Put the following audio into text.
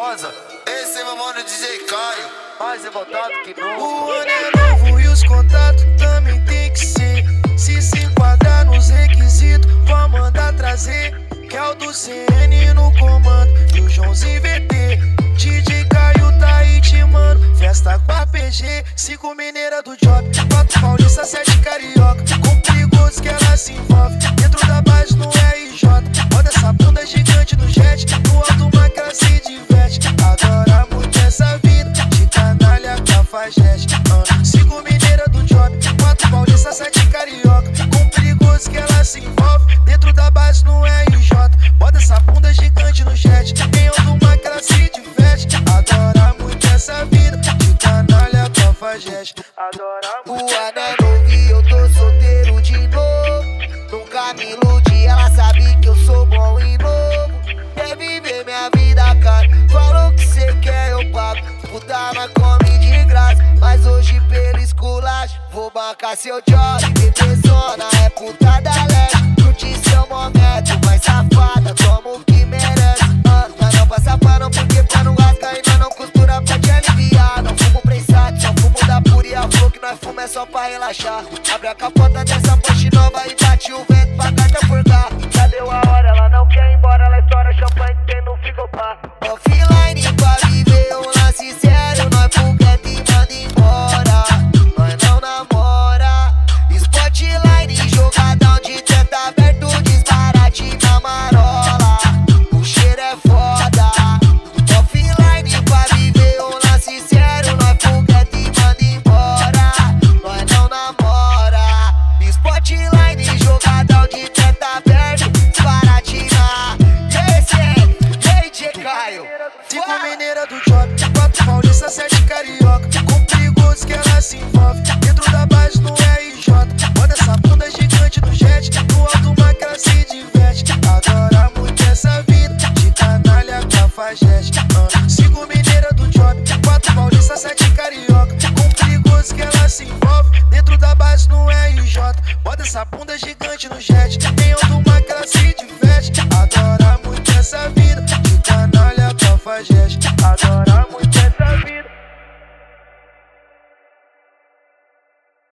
Rosa. Esse é meu mano DJ Caio, mais revoltado que nunca. O ano é novo e os contatos também tem que ser. Se enquadrar nos requisitos, vou mandar trazer. Que é o do CN no comando e o Joãozinho VT. DJ Caio tá aí te mano, festa com a PG. 5 mineira do job, 4 paulista, 7 carioca. Com perigoso que ela se envolve, dentro da base no RJ. Roda essa bunda gigante no jet, no alto uma que ela se diverte. Adora muito essa vida, de canalha cafajeste. 5 mineira do job, 4 paulista, 7 carioca. Com perigoso que ela se envolve, dentro da base no RJ. Bota essa bunda gigante no jet, em alto uma que ela se diverte. Adora muito essa vida, de canalha cafajeste. O ano é novo e eu tô solteiro de novo. Nunca me iludi, ela sabe que eu sou bom e novo. Quer viver minha vida, cara? Falou que cê quer, eu pago. Puta, nós come de graça, mas hoje pelo esculacho vou bancar seu job. Bebezona é puta da leste, curte seu momento, mas safada, toma o que merece. Mas não passa pano porque pano rasga e nós não costura pra te aliviar. Não fumo prensado, só fumo da pura e a flor que nós fuma é só pra relaxar.